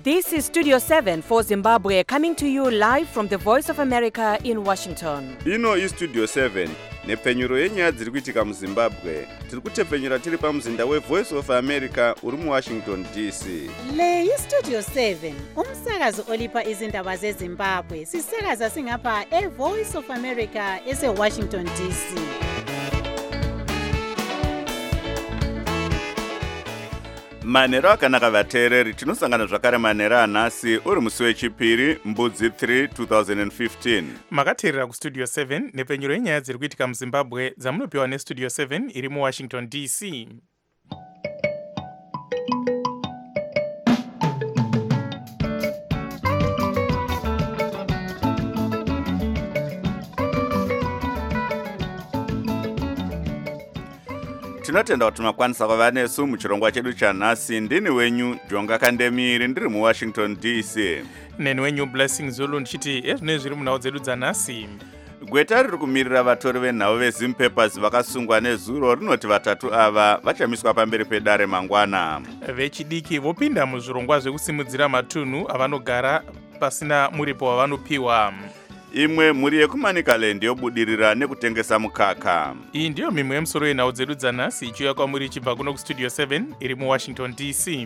This is Studio 7 for Zimbabwe, coming to you live from the Voice of America in Washington. Ino iStudio 7 nepfenyuro yenyaya dziri kuitika muZimbabwe. Tiri kutepfenyura tiri pamuzinda weVoice of America uri muWashington DC. Le iStudio 7 umsakazo olipa izindaba zeZimbabwe. Sisakaza singapha eVoice of America eseWashington DC. Manero akanaka vateereri, tinosangana zvakare manero anhasi uri musi wechipiri mbudzi 3 2015. Makateerera kuStudio 7 nepfenyuro yenyaya dziri kuitika muZimbabwe dzamunopiwa neStudio 7 iri muWashington DC. Tinotenda kuti makwanisa kuva nesu muchirongwa chedu chanhasi. Ndini wenyu Jonga Kandemiri ndiri muWashington DC. Neni wenyu Blessing Zulu ndichiti ezvine zviri munhau dzedu dzanhasi. Gweta riri kumirira vatori venhau veZim Papers vakasungwa nezuro rinoti vatatu ava vachamiswa pamberi pedare mangwana. Vechidiki vopinda muzvirongwa zvekusimudzira matunhu avanogara pasina muripo wavanopiwa. Imwe mhuri yekuManicaland yobudirira nekutengesa mukaka. Iyi ndiyo mimwe yemusoro yenhau dzedu dzanhasi ichiuya kwamuri ichibva kuno kuStudio 7 iri muWashington DC.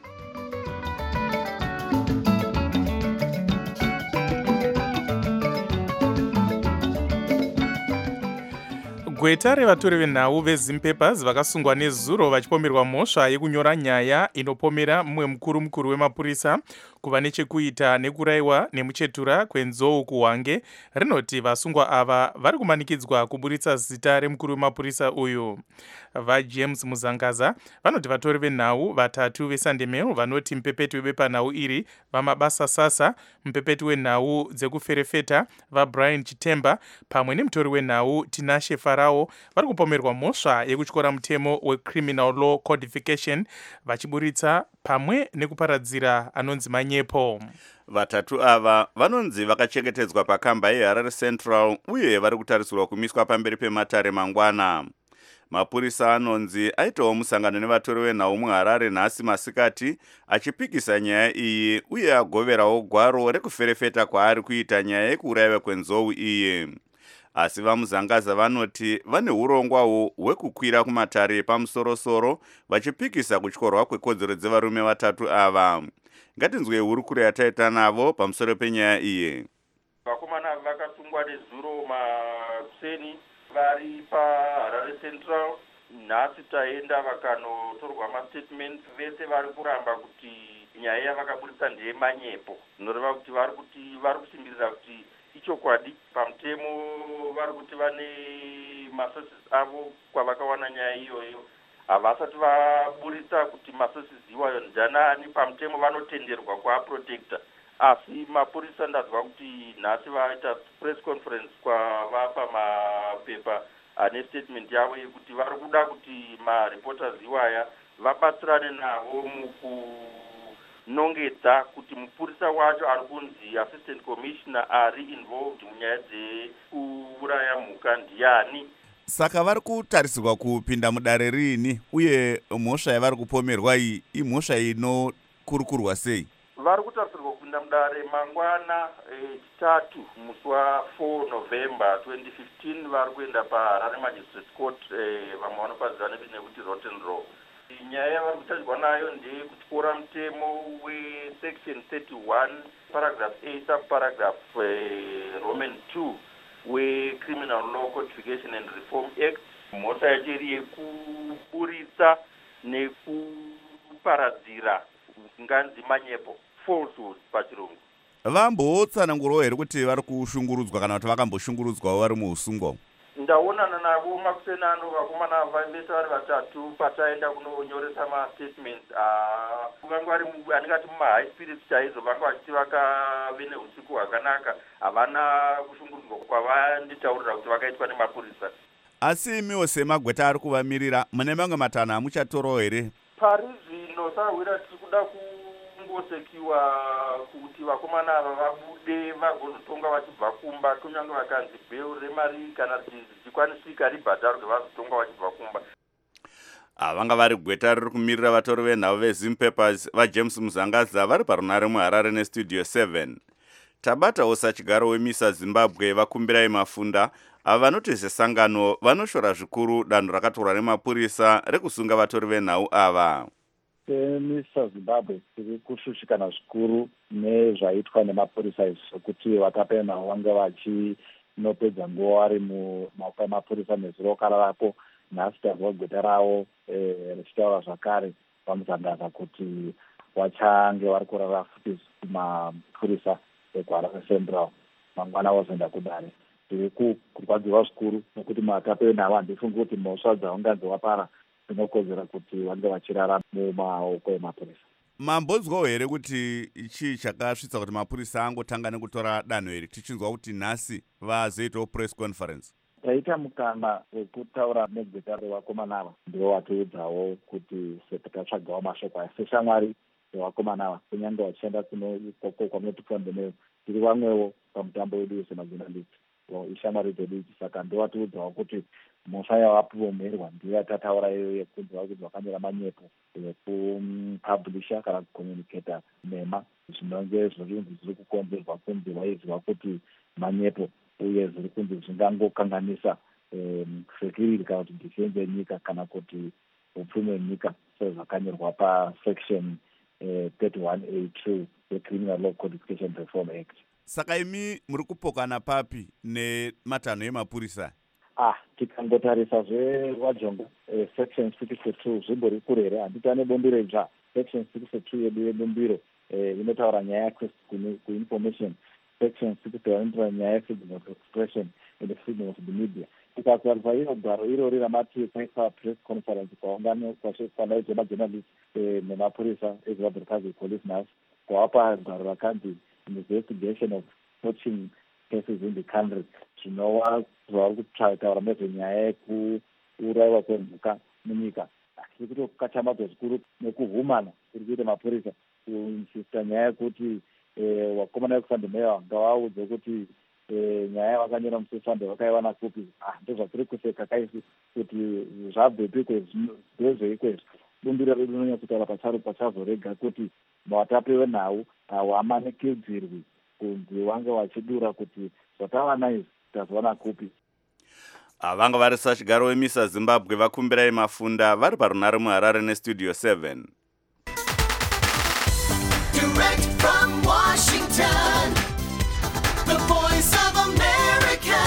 Gweta revatori venhau veZim Papers vakasungwa nezuro vachipomerwa mhosva yekunyora nyaya inopomera mumwe mukuru wemapurisa kuva nechekuita nekurayiwa nemuchetura kwenzou kuHwange. Rinoti vasungwa ava vari kumanikidzwa kuburitsa zita remukuru wemapurisa uyu. VaJames Muzangaza vanoti vatori venhau vatatu veSunday Mail vanoti mupepeti webepanhau iri vamabasa sasa, mupepeti wenhau dzekuferefeta vaBrian Chitemba pamwe nemutori wenhau Tinashe Farao vari kupomerwa mhosva yekutyora mutemo weCriminal Law Codification vachiburitsa pamwe nekuparadzira anonzi manyepo. Vatatu ava vanonzi vakachengetedzwa pakamba yeHarare Central uye vari kutarisirwa kumiswa pamberi pematare mangwana. Mapurisa anonzi aitawo musangano nevatori venhau muHarare nhasi masikati achipikisa nyaya iyi uye agoverawo gwaro rekuferefeta kwaari kuita nyaya yekuurayiwa kwenzou iyi. Asi vaMuzangaza vanoti vane urongwawo hwekukwira kumatare pamusorosoro vachipikisa kutyorwa kwekodzero dzevarume vatatu ava. Ngatinzwe hurukuro yataita navo pamusoro penyaya iyi. Vakomana vakasungwa nezuro makuseni vari paHarare Central. Nhasi taenda vakanotorwa mastatements. Vese vari kuramba kuti nyaya yavakaburitsa ndeyemanyepo. Zvinoreva kuti vari kusimbirira kuti ichokwadi pamutemo. Vari kuti vane masources avo kwavakawana nyaya iyoyo. Havasati vaburitsa kuti masources iwayo ndanani. Pamutemo vanotenderwa kuaprotecta. Asi mapurisa ndazwa kuti nhasi vaita press conference kwavapa mapepa ane statement yavo yekuti vari kuda kuti mareporters iwaya vabatsirane navo mukunongedza kuti mupurisa wacho ari kunzi assistant commissioner ari involved munyaya dzekuuraya mhuka ndiani. Saka vari kutarisirwa kupinda mudare riini uye mhosva yavari kupomerwa iyi imhosva inokurukurwa sei? Vari kutarisirwa kupinda mudare mangwana chitatu musi wa4 November 2015. Vari kuenda paHarare Magistrate Court, vamwe vanopaziva nekuti Rotten Row. Nyaya yavari kutarirwa nayo ndeyekutyora mutemo wesection 31 paragraph A subparagraph Roman 2 weCriminal Law Codification and Reform Act. Mhosva yacho iri yekuburitsa nekuparadzira nganzi manyepo, falsehood pachirungu. Vambotsanangurawo here kuti vari kushungurudzwa kana kuti vakamboshungurudzwawo vari muusungwa? Ndaonana navo makuseni ano vakomana vese vari vatatu pataenda kunonyoresa mastatements. Vanga vari andingati mumahigh spirits chaizvo, vanga vachiti vakave neusiku hwakanaka, havana kushungurudzwa kwavanditaurira kuti vakaitwa nemapurisa. Asi imiwo semagweta ari kuvamirira mune mamwe matanho amuchatorawo here? Pari zvino sahwira tiri kuda kungosekiwa kuti vakomana ava vabude vagozotonga vachibva kumba, kunyange vakanzi bheu remari kana zvikwanisika ribhadharwe vazotonga vachibva kumba. vanga vari gweta riri kumirira vatori venhau veZim Papers vaJames Muzangadza vari parunare muHarare nestudio 7. Tabatawo sachigaro weMISA Zimbabwe vakumbirai Mafunda ava vanoti sesangano vanoshora zvikuru danho rakatorwa nemapurisa rekusunga vatori venhau ava. MISA Zimbabwe tiri kushushikana zvikuru nezvaitwa nemapurisa izvi zvokuti vatapi venhau vange vachinopedza nguva vari mumaoko emapurisa nezuro kararapo. Nhasi tazwa gweta ravo richitaura zvakare vamuzangaza kuti vachange vari kurara futi kumapurisa ekuHarare Central mangwana vozoenda kudare. Tiri kurwadziwa zvikuru nekuti matapi venhau handifungi kuti mhosva dzaunganzi wapara dzinokodzera kuti vange vachirara mumaoko emapurisa. Mambonzwawo here kuti chii chakasvitsa kuti mapurisa angotanga nekutora danho iri tichinzwa kuti nhasi vazoitawo press conference? Taita mukana wekutaura negweta revakomana ava ndivo vatiudzawo kuti setakatsvagawo mashoko aya seshamwari yevakomana ava kunyange vachienda ikoko kwamunotipondemeo tiri vamwewo pamutambo wedu semajournalist ishamwari dzedu idzi. Saka ndo vatiudzawo kuti mhosva yavapomherwa ndiyo yatataura iyo yekunzwa kuti vakanyora manyepo yekupublisha kana kucommunicata nhema zvinonge zvinonzi zviri kukonzerwa kunzi vaiziva kuti manyepo uye zviri kunzi zvingangokanganisa security kana kuti defense yenyika kana kuti upfumi hwenyika sezvakanyorwa pasection 31A2 yeCriminal Law Codification Reform Act. Saka imi muri kupokana papi nematanho emapurisa? Tikangotarisa zvevajonga section 62 zvimbori kure here, handitane bombiro idzva. Section 62 yedu yebumbiro inotaura nyaya yaccess kuinformation. Section 61 inotaura nyaya yefreedom of expression and the freedom of the media. Tikatarisa iro gwaro irori ramati paita press conference kwaungano kwanaitwa majournalist nemapurisa eZimbabwe Republic Police nhasi kwavapa gwaro rakanzi investigation of poaching cases in the country. Zvinova zvavari kutaura nezvenyaya yekuurayiwa kwemhuka munyika. Tiri kutokachamadzwa zvikuru nekuhumana kuri kuita mapurisa kuinsista nyaya yekuti vakomana vekufandemeo ngavaudze kuti nyaya yavakanyora musefande vakaiwana kupi. Ndozvatiri kuseka kaisi kuti zvabvepi ndezveikwezvi. Bumbiro redu rinonyatsotaura pachazorega kuti vatapi venhau havamanikidzirwi kunzi vange vachidura kuti zvatawana izvi tazowana kupi. Vanga vari sachigaro weMISA Zimbabwe vakumbirai Mafunda vari parunare muHarare nestudio 7. Direct from Washington, the voice of America,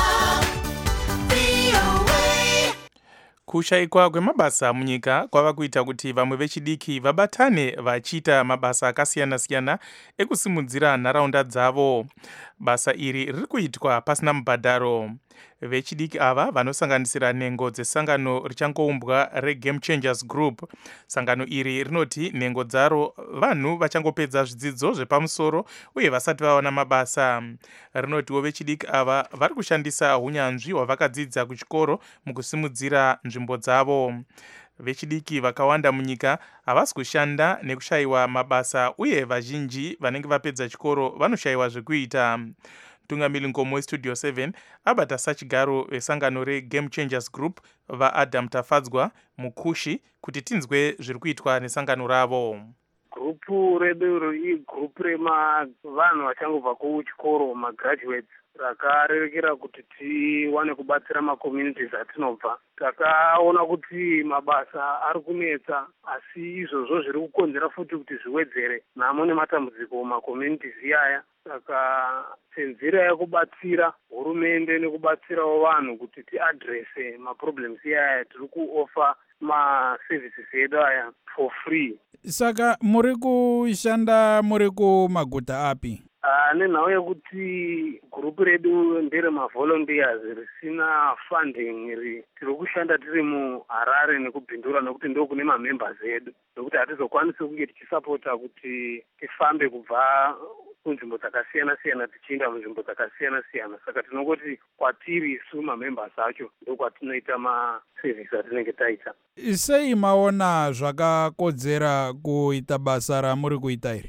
VOA. Kushaikwa kwemabasa munyika kwava kuita kuti vamwe vechidiki vabatane vachiita mabasa akasiyana-siyana ekusimudzira nharaunda dzavo. Basa iri riri kuitwa pasina mubhadharo. Vechidiki ava vanosanganisira nhengo dzesangano richangoumbwa reGame Changers Group. Sangano iri rinoti nhengo dzaro vanhu vachangopedza zvidzidzo zvepamusoro uye vasati vawana mabasa. Rinotiwo vechidiki ava vari kushandisa hunyanzvi hwavakadzidza kuchikoro mukusimudzira nzvimbo dzavo. Vechidiki vakawanda munyika havasi kushanda nekushayiwa mabasa uye vazhinji vanenge vapedza chikoro vanoshayiwa zvekuita. Tungamiri Ngomo westudio 7 abata sachigaro vesangano reGame Changers Group vaAdam Tafadzwa muKushi kuti tinzwe zviri kuitwa nesangano ravo. Grupu redu igrupu vanhu vachangobva kuchikoro magraduates rakarerekera kuti tiwane kubatsira macommunities atinobva. Takaona kuti mabasa ari kunetsa asi izvozvo zviri kukonzera futi kuti zviwedzere nhamo nematambudziko macommunities iyaya. Saka senzira yekubatsira hurumende nekubatsirawo vanhu kuti tiadrese maproblems iyaya tiri kuofa maservices edu aya for free. Saka muri kushanda muri kumaguta api? Nenhau yekuti gurupu redu ndere mavolunteers risina funding tiri kushanda tiri muHarare nekubhindura nekuti ndo kune mamembers edu nokuti hatizokwanisi kunge tichisapota kuti tifambe kubva kunzvimbo dzakasiyana-siyana tichienda munzvimbo dzakasiyana-siyana. Saka tinongoti kwatiri isu mamembers acho ndokwatinoita maservice atinenge taita. Sei maona zvakakodzera kuita basa ramuri kuita iri?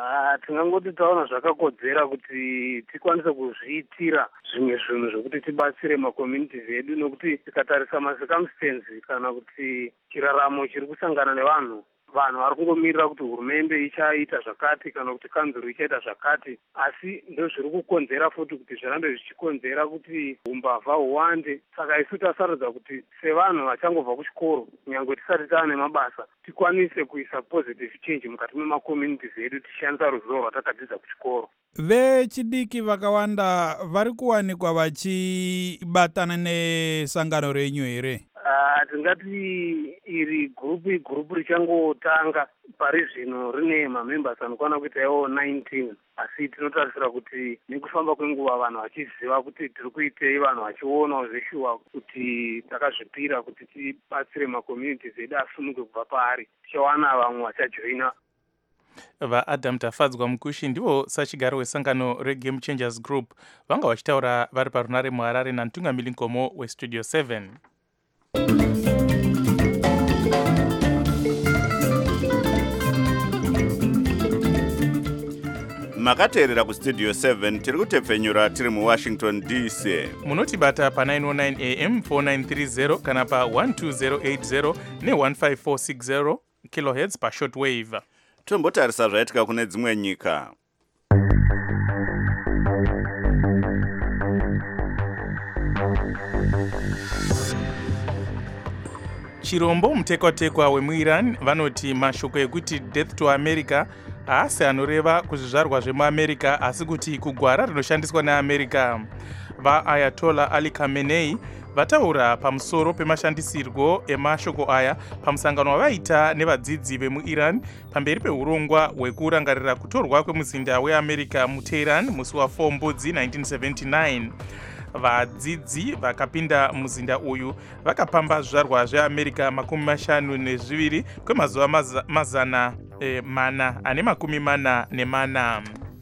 Tingangoti taona zvakakodzera kuti tikwanise kuzviitira zvimwe zvinhu zvokuti tibatsire macommunities edu, nokuti tikatarisa macircumstances kana kuti chiraramo chiri kusangana nevanhu vari kungomirira kuti hurumende ichaita zvakati kana kuti kanzuro ichaita zvakati, asi ndo zviri kukonzera futi kuti zvirambe zvichikonzera kuti umbavha huwande. Saka isu tasarudza kuti sevanhu vachangobva kuchikoro, nyangwe tisati taane mabasa, tikwanise kuisa positive change mukati memacommunities edu tichishandisa ruzivo rwatakadzidza kuchikoro. Vechidiki vakawanda vari kuwanikwa vachibatana nesangano renyu here? Tingati iri gurupu richangotanga pari zvino rine mamembers anokwana kuita iwo 19, asi tinotarisira kuti nekufamba kwenguva vanhu vachiziva kuti tiri kuitei, vanhu vachionawo zveshuwa kuti takazvipira kuti tibatsire macommunities edu asumuke kubva paari, tichawana vamwe vachajoina. vaadam tafadzwa mukushi ndivo sachigaro wesangano reGame Changers Group vanga vachitaura vari parunare muharare namutungamiri nkomo westudio 7. makateerera kustudio 7 tiri kutepfenyura tiri muwashington dc. munotibata pa909 am 4930 kana pa12080 ne15460 kilohertz pashortwave. tombotarisa zvaitika kune dzimwe nyika. chirombo mutekwa-tekwa wemuiran vanoti mashoko ekuti death to America haasi anoreva kuzvizvarwa zvemuamerica asi kuti kugwara rinoshandiswa neamerica. vaayatola Ali Khamenei vataura pamusoro pemashandisirwo emashoko aya pamusangano wavaita nevadzidzi vemuiran pamberi peurongwa hwekurangarira kutorwa kwemuzinda weamerica muTehran musi wa4 mbudzi 1979. vadzidzi vakapinda muzinda uyu vakapamba zvizvarwa zveamerica 52 kwemazuva mazana mana ane 44.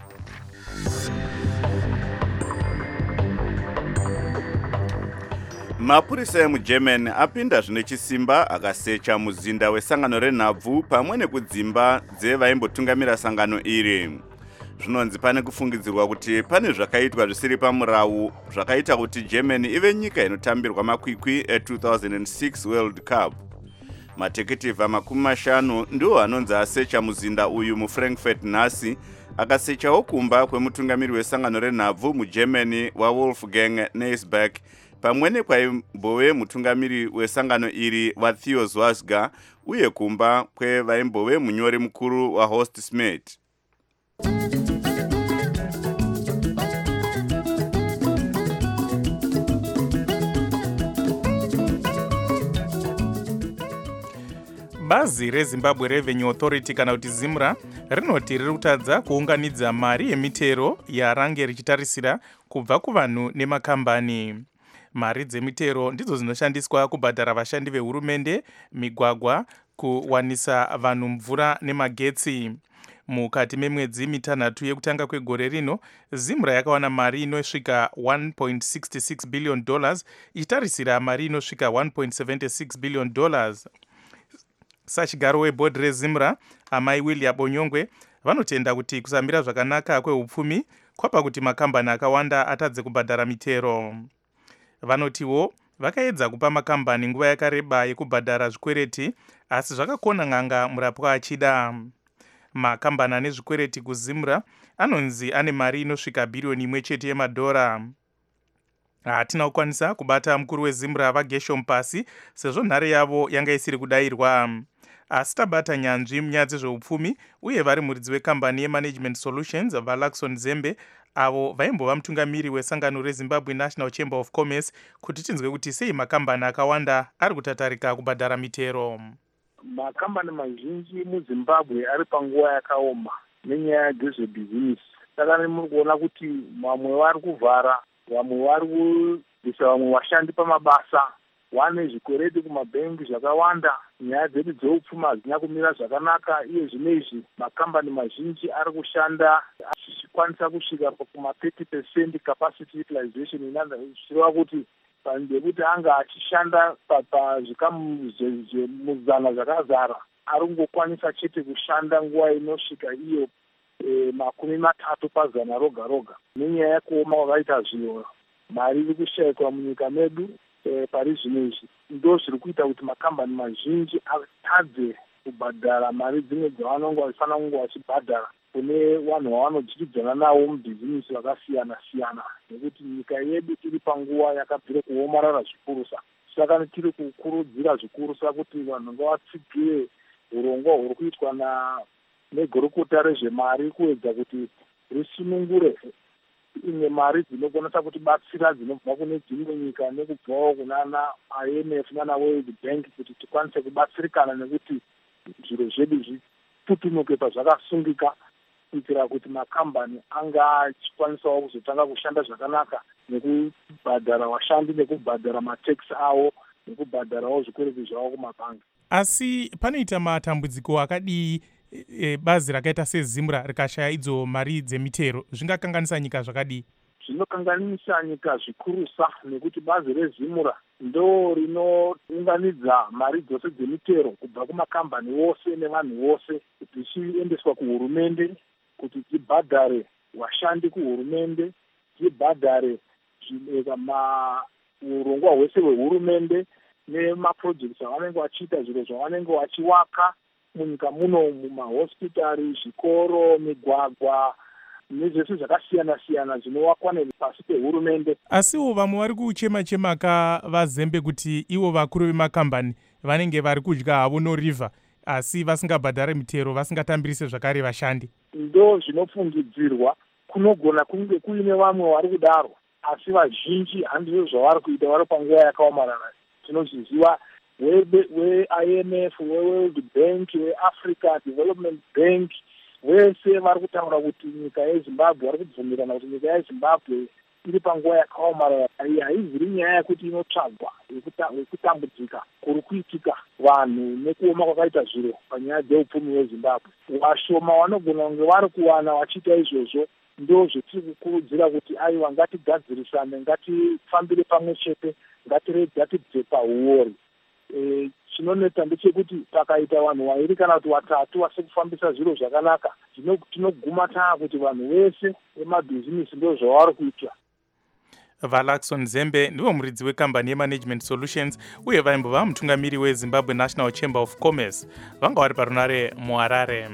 mapurisa emugermany apinda zvine chisimba akasecha muzinda wesangano renhabvu pamwe nekudzimba dzevaimbotungamira sangano iri. zvinonzi pane kufungidzirwa kuti pane zvakaitwa zvisiri pamurau zvakaita kuti Germany ive nyika inotambirwa makwikwi e2006 World Cup. mateketivha 50 ndiwo anonzi asecha muzinda uyu muFrankfurt nhasi, akasechawo kumba kwemutungamiri wesangano renhabvu muGermany waWolfgang Neisberg pamwe nekwaimbove mutungamiri wesangano iri waTheo Zwarsga uye kumba kwevaimbove munyori mukuru waHorst Schmidt. bazi reZimbabwe Revenue Authority kana kuti ZIMRA rinoti riri kutadza kuunganidza mari yemitero yarange richitarisira kubva kuvanhu nemakambani. mari dzemitero ndidzo dzinoshandiswa kubhadhara vashandi vehurumende, migwagwa, kuwanisa vanhu mvura nemagetsi. mukati memwedzi mitanhatu yekutanga kwegore rino, ZIMRA yakawana mari inosvika $1.66 billion ichitarisira mari inosvika $1.76 billion. sachigaro webhodhi reZIMRA amai William Bonyongwe vanotenda kuti kusamira zvakanaka kwehupfumi kwapa kuti makambani akawanda atadze kubhadhara mitero. vanotiwo vakaedza kupa makambani nguva yakareba yekubhadhara zvikwereti asi zvakakona n'anga murapwa achida. makambani ane zvikwereti kuZIMRA anonzi ane mari inosvika bhiriyoni 1 chete yemadhora. hatina kukwanisa kubata mukuru weZIMRA vaGershom Pasi sezvo nhare yavo yanga isiri kudayirwa. asi tabata nyanzvi munyaya dzezveupfumi uye vari muridzi wekambani yeManagement Solutions vaLaxon Zembe avo vaimbova mutungamiri wesangano reZimbabwe National Chamber of Commerce kuti tinzwe kuti sei makambani akawanda ari kutatarika kubhadhara mitero. makambani mazhinji muZimbabwe ari panguva yakaoma nenyaya dzezvebhizinisi. saka muri kuona kuti vamwe vari kuvhara, vamwe vari kuisa vamwe vashandi pamabasa, wane zvikwereti kumabhengi zvakawanda. nyaya dzedu dzeupfumi hadzina kumira zvakanaka. iye zvino izvi makambani mazhinji ari kushanda achikwanisa kusvika kuma30% capacity utilization, zvichireva kuti panze kuti anga achishanda pazvikamu zvemuzana zvakazara ari kungokwanisa chete kushanda nguva inosvika iyo 30 pazana roga roga. Nenyaya yekuoma kwakaita zviro, mari iri kushayikwa munyika medu pari zvino izvi ndo zviri kuita kuti makambani mazhinji atadze kubhadhara mari dzimwe dzavanonge vachifanira kunge vachibhadhara kune vanhu vavanodyidzana navo mubhizinisi vakasiyana siyana, nekuti nyika yedu iri panguva yakabvire kuomarara zvikurusa. Saka tiri kukurudzira zvikurusa kuti vanhu ngavatsigire urongwa huri kuitwa negurukota rezvemari kuedza kuti risunungure imwe mari dzinokwanisa kutibatsira dzinobva kune dzimwe nyika nekubvawo kunana IMF nana World Bank kuti tikwanise kubatsirikana nekuti zviro zvedu zviputunuke pazvakasungika, kuitira kuti makambani anga achikwanisawo kuzotanga kushanda zvakanaka nekubhadhara vashandi nekubhadhara mataxi avo nekubhadharawo zvikwereti zvavo kumabhangi. Asi panoita matambudziko akadii bazi rakaita seZimra rikashaya idzo mari dzemitero, zvingakanganisa nyika zvakadii? Zvinokanganisa nyika zvikurusa, nekuti bazi reZimra ndo rinounganidza mari dzose dzemitero kubva kumakambani wose nevanhu vose dzichiendeswa kuhurumende kuti dzibhadhare vashandi kuhurumende, dzibhadhare urongwa hwese hwehurumende nemaprojekti avanenge vachiita, zviro zvavanenge vachiwaka munyika muno, mumahospitari, zvikoro, migwagwa nezvese zvakasiyana siyana zvinowakwa nepasi pehurumende. Asiwo vamwe vari kuchema-chemaka vazembe kuti ivo vakuru vemakambani vanenge vari kudya havo norivha, asi vasingabhadhare mitero, vasingatambirise zvakare vashandi. Ndo zvinofungidzirwa, kunogona kunge kuine vamwe vari kudaro, asi vazhinji handizvo zvavari kuita, vari panguva yakaomarara. Tinozviziva we-IMF, we-World Bank, we-Africa Development Bank, vese vari kutaura kuti nyika yeZimbabwe, vari kubvumirana kuti nyika yeZimbabwe iri panguva yakaomarara. Iyi haiziri nyaya yekuti inotsvagwa yekutambudzika kuri kuitika vanhu nekuoma kwakaita zviro panyaya dzeupfumi hweZimbabwe. Vashoma vanogona kunge vari kuwana vachiita izvozvo, ndo zvetiri kukurudzira kuti aiwa ngatigadzirisane, ngatifambire pamwe chete, ngatibve pauori. Chinoneta ndechekuti pakaita vanhu vairi kana kuti vatatu vase kufambisa zviro zvakanaka, tinoguma taa kuti vanhu vese vemabhizinisi ndo zvavari kuita. Valaxon Zembe ndivo muridzi wekambani yeManagement Solutions uye vaimbova mutungamiri weZimbabwe National Chamber of Commerce. Vanga vari parunare muHarare.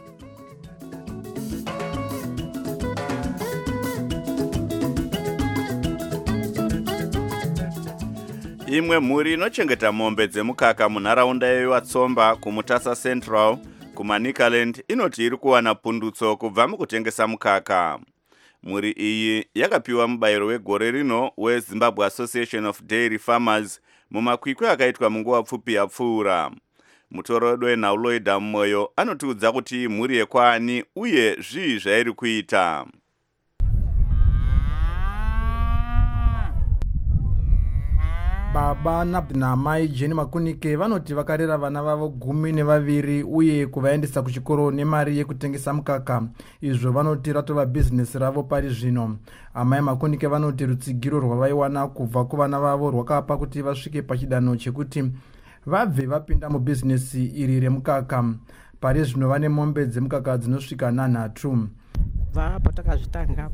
Imwe mhuri inochengeta mombe dzemukaka munharaunda yeWatsomba kuMutasa Central kuManicaland inoti iri kuwana pundutso kubva mukutengesa mukaka. Mhuri iyi yakapiwa mubayiro wegore rino weZimbabwe Association of Dairy Farmers mumakwikwi akaitwa munguva pfupi yapfuura. Mutorodwe naUloida Mmoyo anotiudza kuti mhuri yekwani uye zvii zvairi kuita. Baba namai Jeni Makunike vanoti vakarera vana vavo 12 uye kuvaendesa kuchikoro nemari yekutengesa mukaka. Izvo vanoti ratova bhizinesi ravo pari zvino. Amai Makunike vanoti rutsigiro rwavaiwana kubva kuvana vavo rwakapa kuti vasvike pachidanho chekuti vabve vapinda mubhizinesi iri remukaka. Pari zvino vane mombe dzemukaka dzinosvika 3. Kubva patakazvitanga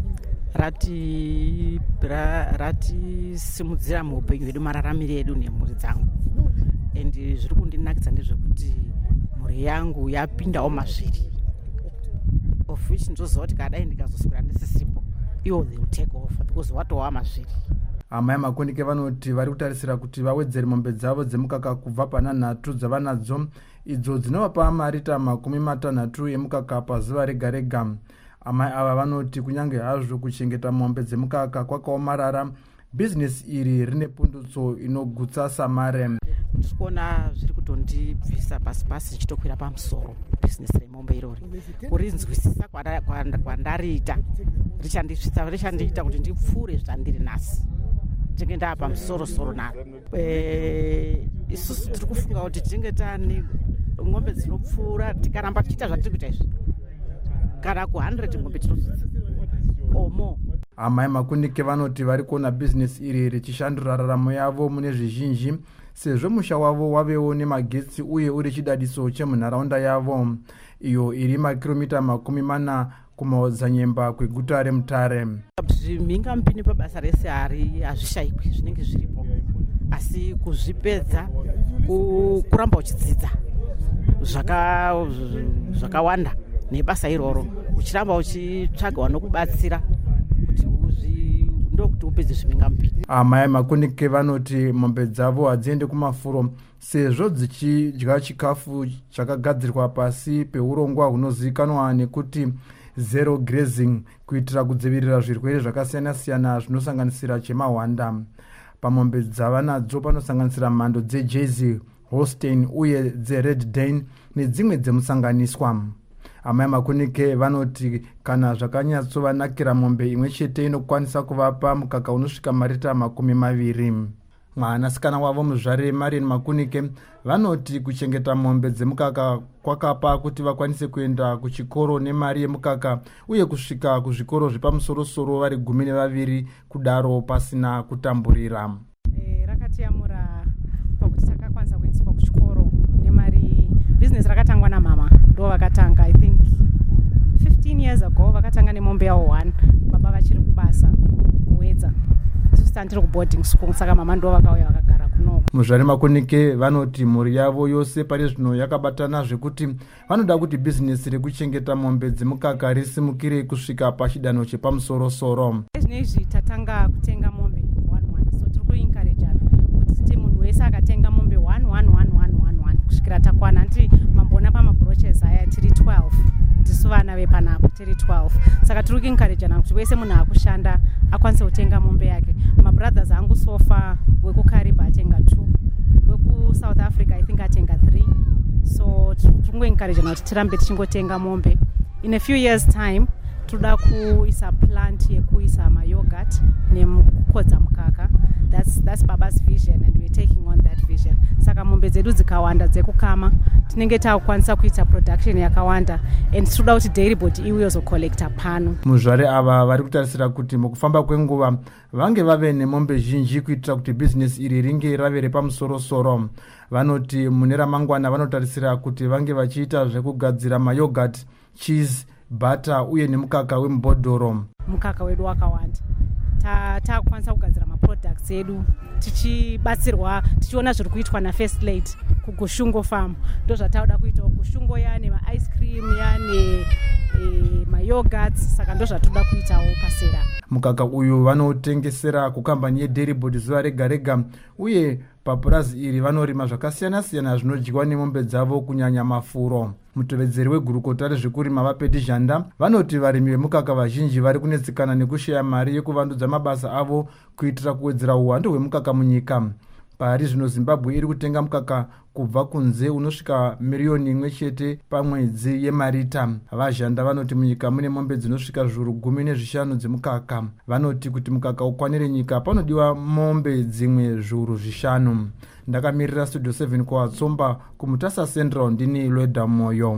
ratisimudzira muupenyu hwedu, mararamiro edu nemhuri dzangu, and zviri kundinakidza ndezvekuti mhuri yangu yapindawo mazviri, of which ndoziva kuti kadai ndikazoswera ndisisipo iwo they will take over because watova mazviri. Amai Makunike vanoti vari kutarisira kuti vawedzere mombe dzavo dzemukaka kubva pa3 dzavanadzo, idzo dzinovapa marita 60 emukaka pazuva rega rega. Amai ava vanoti kunyange hazvo kuchengeta mombe dzemukaka kwakaomarara, bhizinesi iri rine pundutso inogutsa samare. Ndikuona zviri kutondibvisa pasi pasi chitokwira pamusoro bhizinesi remombe irori. Kurinzwisisa kwandariita richandiita kuti ndipfuure zvandiri nhasi, tinge ndaa pamusoro naro. Isusu tiri kufunga kuti tinge taane ng'ombe dzinopfuura tikaramba tichiita zvatiri kuita izvi, kana ku100 ng'ombe omo. Amai Makunike vanoti vari kuona bhizinesi iri richishandura raramo yavo mune zvizhinji, sezvo musha wavo wavewo nemagetsi uye uri chidadiso chemunharaunda yavo, iyo iri makiromita 40 kumaodzanyemba kweguta remutare. Zvimhingamupini pabasa rese hazvishayikwi, zvinenge zviripo, asi kuzvipedza kuramba uchidzidza zvakawanda nebasa iroro, uchiramba uchitsvaga vanokubatsira kuti ndokuti upedze zvimhingamupini. Amai Makunike vanoti mombe dzavo hadziendi kumafuro sezvo dzichidya chikafu chakagadzirwa pasi peurongwa hunozivikanwa nekuti zero grazing kuitira kudzivirira zvirwere zvakasiyana-siyana zvinosanganisira chemahwanda. Pamombe dzavanadzo panosanganisira mhando dzeJersey, Holstein uye dzeRed Dane nedzimwe dzemusanganiswa. Amai Makunike vanoti kana zvakanyatsovanakira mombe imwe chete inokwanisa kuvapa mukaka unosvika marita 20. Mwanasikana wavo muzvare Marian Makunike vanoti kuchengeta mombe dzemukaka kwakapa kuti vakwanise kuenda kuchikoro nemari yemukaka uye kusvika kuzvikoro zvepamusoro-soro vari 12 kudaro pasina kutamburira. Rakatiyamura pakuti takakwanisa kuendeswa kuchikoro nemari. Business rakatangwa namama, ndo vakatanga I think 15 years ago, vakatanga nemombe yavo 1, baba vachiri kubasa kuwedza. Tiri kuboarding school, saka mama ndo vakauya vakagara kunoko. Muzvare Makunike vanoti mhuri yavo yose pari zvino yakabatana zvekuti vanoda kuti bhizinesi rekuchengeta mombe dzemukaka risimukire kusvika pachidanho chepamusoro-soro. Zvinezvi tatanga kutenga mombe 1-1, so tiri kuencourageana kuti munhu wese akatenga mombe 1-1-1-1-1 kusvikira takwana. Handiti mambona pamabroches aya tiri 12, tisu vana vepanapo tiri 12, saka tiri kuencourageana kuti wese munhu akushanda akwanise kutenga mombe yake. Mabrothers angu sofa wekuKariba atenga 2, weku-South Africa I think atenga 3, so tingoencourageana kuti tirambe tichingotenga mombe. In a few years time toda kuisa plant yekuisa mayogurt nekukodza mukaka. That's baba's vision and we're taking on that vision. Saka mombe dzedu dzikawanda dzekukama tinenge takukwanisa kuita production yakawanda and toda kuti dairy board iuye zocollecta pano. Muzvare ava vari kutarisira kuti mukufamba kwenguva vange vave nemombe zhinji kuitira kuti business iri ringe rave repamusoro-soro. Vanoti mune ramangwana vanotarisira kuti vange vachiita zvekugadzira mayogurt, cheese, butter uye nemukaka wemubhodhoro. Mukaka wedu wakawanda. Takukwanisa kugadzira maproducts edu tichibatsirwa tichiona zviri kuitwa naFirst Lady kuGushungo Farm. Ndo zvatauda kuita Gushungo yane ma-ice cream yane mayogurts, saka ndo zvatoda kuitawo pasera. Mukaka uyu vanotengesera kukambani yeDairy Board zuva rega-rega uye papurazi iri vanorima zvakasiyana-siyana zvinodyiwa nemombe dzavo kunyanya mafuro. Mutevedzeri wegurukota rezvekurima vaPedi Janda vanoti varimi vemukaka vazhinji vari kunetsekana nekushaya mari yekuvandudza mabasa avo kuitira kuwedzera uwandu hwemukaka munyika. Pari zvino Zimbabwe iri kutenga mukaka kubva kunze unosvika miriyoni 1 chete pamwedzi yemarita. Vazhanda vanoti munyika mune mombe dzinosvika zviuru 15 dzemukaka. Vanoti kuti mukaka ukwanire nyika panodiwa mombe dzimwe zviuru 5. Ndakamirira Studio 7 kuvatsomba kumutasa Central ndini Lweda Moyo.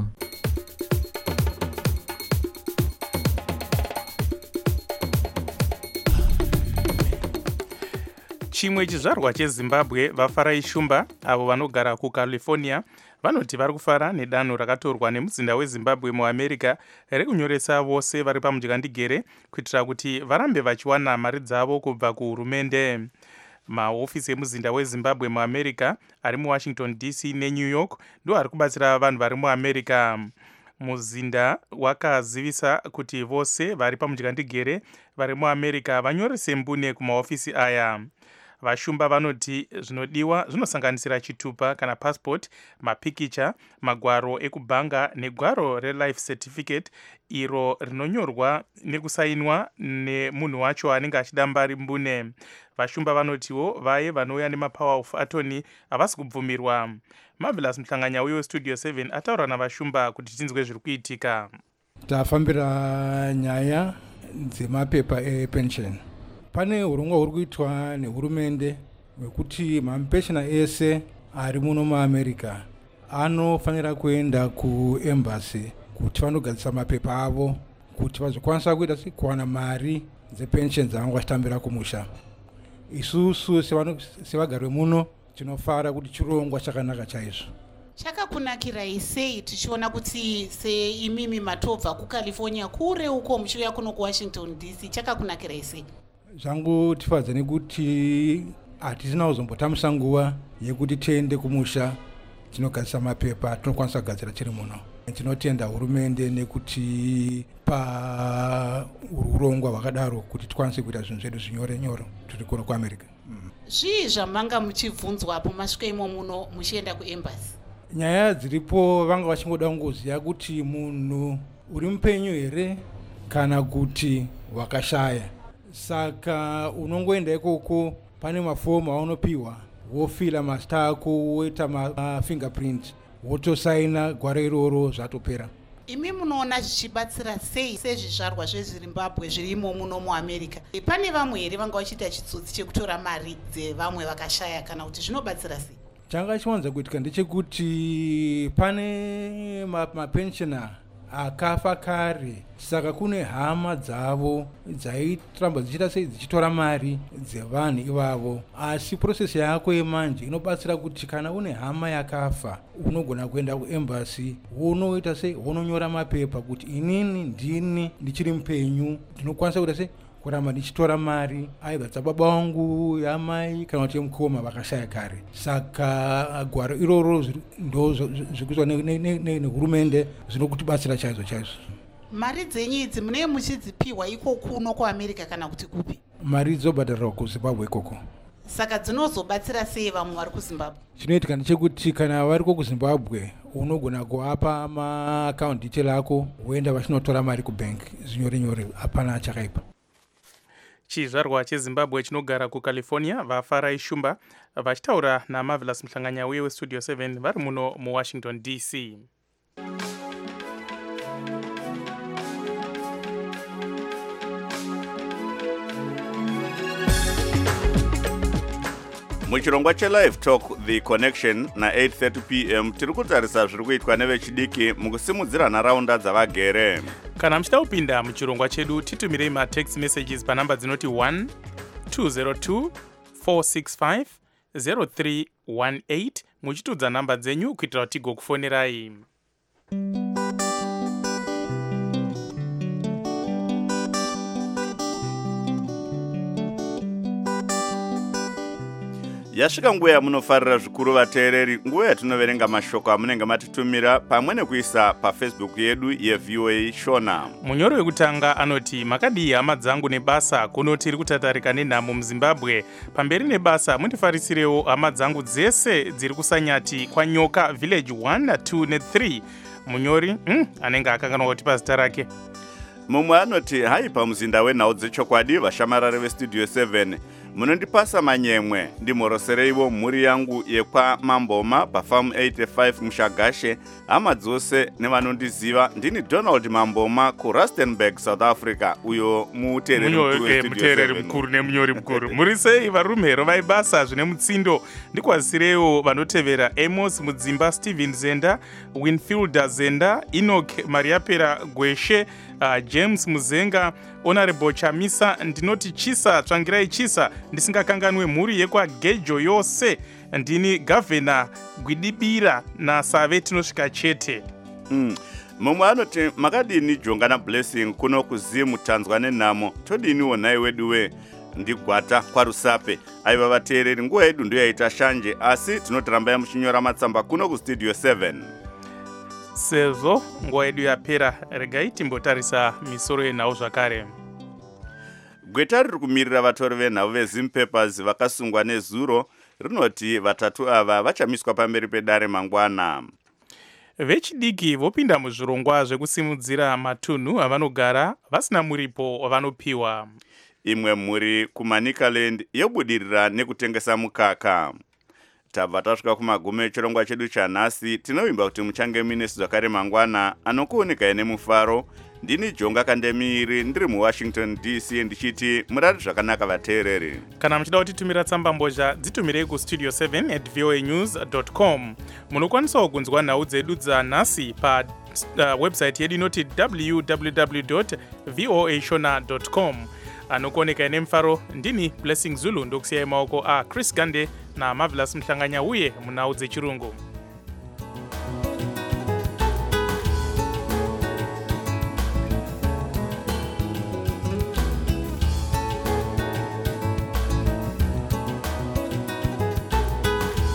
Chimwe chizvarwa cheZimbabwe vaFarai Shumba avo vanogara kuCalifornia vanoti vari kufara nedanho rakatorwa nemuzinda weZimbabwe muAmerica rekunyoresa vose vari pamudyandigere kuitira kuti varambe vachiwana mari dzavo kubva kuhurumende. Mahofisi emuzinda weZimbabwe muAmerica ari muWashington DC neNew York ndo ari kubatsira vanhu vari muAmerica. Muzinda wakazivisa kuti vose vari pamudyandigere vari muAmerica vanyorese mbune kumahofisi aya. Vashumba vanoti zvinodiwa zvinosanganisira chitupa kana passport, mapikicha, magwaro ekubhanga negwaro relife certificate iro rinonyorwa nekusainwa nemunhu wacho anenge achida mbari mbune. Vashumba vanotiwo vaye vanouya nemapower of attorney havasi kubvumirwa. Marvelous Mhlanganya uyo Studio 7 ataura navashumba kuti tinzwe zviri kuitika. Tafambira nyaya dzemapepa epension. Pane urongwa huri kuitwa nehurumende wekuti mamupeshana ese ari muno muAmerica anofanira kuenda kuembassy kuti vanogadzisa mapepa avo kuti vazokwanisa kuita kuwana mari dzepension dzavanga vachitambira kumusha. Isusu sevagari muno tinofara kuti chirongwa chakanaka chaizvo. chakakunakirai sei tichiona kuti seimimi matobva kucalifornia kure uko muchiuya kuno kuwashington dc chakakunakirai sei? zvangu tifadza nekuti hatisina kuzombotamisa nguva yekuti tiende kumusha tinogadzisa mapepa tinokwanisa kugadzira chiri muno. Tinotenda hurumende nekuti paurongwa hwakadaro kuti tikwanise kuita zvinhu zvedu zvinyore nyore tiri kuno kuamerica. Zvii zvamanga muchibvunzwa apo masvika imo muno muchienda kuembassy? Nyaya dziripo vanga vachingoda kungoziva kuti munhu uri mupenyu here kana kuti wakashaya. Saka unongoenda ikoko, pane mafomu aunopiwa, wofila mazita ako, woita mafingerprint, wotosaina gwara iroro zvatopera. Imi munoona zvichibatsira sei sezvizvarwa zveZimbabwe zvirimo muno muAmerica? Pane vamwe here vanga vachiita chitsotsi chekutora mari dzevamwe vakashaya kana kuti zvinobatsira sei? Changa chiwanza kuitika ndechekuti pane mapensioner akafa kare, saka kune hama dzavo dzaitramba dzichita sei dzichitora mari dzevanhu ivavo. Asi process yako yemanje inobatsira kuti kana une hama yakafa unogona kuenda kuembassy wonoita sei wononyora mapepa kuti inini ndini ndichiri mupenyu ndinokwanisa kuita sei kuramba ndichitora mari aidha dzababa vangu yamai kana kuti mukoma vakashaya kare. Saka gwaro iroro ndo zvikuitwa nehurumende zvinokutibatsira chaizvo chaizvo. Mari dzenyu idzi munee muchidzipiwa iko kuno kuAmerica kana kuti kupi? Mari dzobhadharirwa kuZimbabwe ikoko. Saka dzinozobatsira sei vamwe vari kuZimbabwe? Chinoitika ndechekuti kana variko kuZimbabwe unogona kuapa maakaunti detail ako woenda vachinotora mari kubank zvinyore nyore, hapana chakaipa. Chizvarwa cheZimbabwe chinogara kuCalifornia vaFarai Shumba vachitaura naMarvelous Mhlanganya uye weStudio 7 vari muno muWashington DC. muchirongwa chelive talk The Connection na 8:30 p.m. tiri kutarisa zviri kuitwa nevechidiki mukusimudzira nharaunda dzavagere. Kana muchida kupinda muchirongwa chedu titumirei matext messages panhamba dzinoti 1 202 465 0318 muchitudza nhamba dzenyu kuitira kuti tigokufonerai. Yasvika nguva yamunofarira zvikuru vateereri, nguva yatinoverenga mashoko amunenge matitumira pamwe nekuisa paFacebook yedu yeVOA Shona. Munyori wekutanga anoti makadii hama dzangu nebasa kuno tiri kutatarika nenhamo muZimbabwe. Pamberi nebasa mundifarisirewo hama dzangu dzese dziri kusanyati kwaNyoka Village 1, 2 ne3. Munyori anenge akanganwa kuti pazita rake. Mumwe anoti hai pamuzinda wenhau dzechokwadi vashamarari veStudio 7 munondipasa manyemwe ndimhorosereiwo mhuri yangu yekwamamboma pafamu 85 mushagashe. Hama dzose nevanondiziva ndini Donald Mamboma kuRustenburg South Africa uyo muteereri mukuru nemunyori mukuru. Muri sei varumhero vaibasa zvine mutsindo? Ndikwazisirewo vanotevera Amos Mudzimba, Steven Zenda, Winfielder Zenda, Enoch Mariapera Gweshe, James Muzenga, Honorable Chamisa. Ndinoti Chisa, tsvangirai Chisa, ndisingakanganwe mhuri yekwaGejo yose. Ndini Gavana Gwidibira naSave tinosvika chete. Mumwe anoti makadini Jonga naBlessing kuno kuzimu Tanzwa nenhamo todiniwo nhai weduwe ndigwata kwaRusape. Aiva vateereri nguva yedu ndiyo yaita shanje asi tinotirambai muchinyora matsamba kuno kuStudio 7. Sezvo nguva yedu yapera, regai timbotarisa misoro yenhau zvakare. Gweta riri kumirira vatori venhau veZimpapers vakasungwa nezuro rinoti vatatu ava vachamiswa pamberi pedare mangwana. Vechidiki vopinda muzvirongwa zvekusimudzira matunhu avanogara vasina muripo wavanopiwa. Imwe mhuri kuManicaland yobudirira nekutengesa mukaka. Tabva tasvika kumagumo echirongwa chedu chanhasi. Tinovimba kuti muchange muine zvakare mangwana anokuonekai nemufaro. Ndini Jonga Kandemiri ndiri muWashington DC ndichiti murari zvakanaka vateereri. Kana muchida kutitumira tsamba mbozha dzitumirei kustudio 7@voanews.com. Munokwanisawo kunzwa nhau dzedu dzanhasi pa website yedu inoti www.voashona.com. Anokuonekai nemufaro ndini Blessing Zulu ndokusiyai maoko aChris Gande naMarvelous Mhlanganya uye munhau dzechirungu.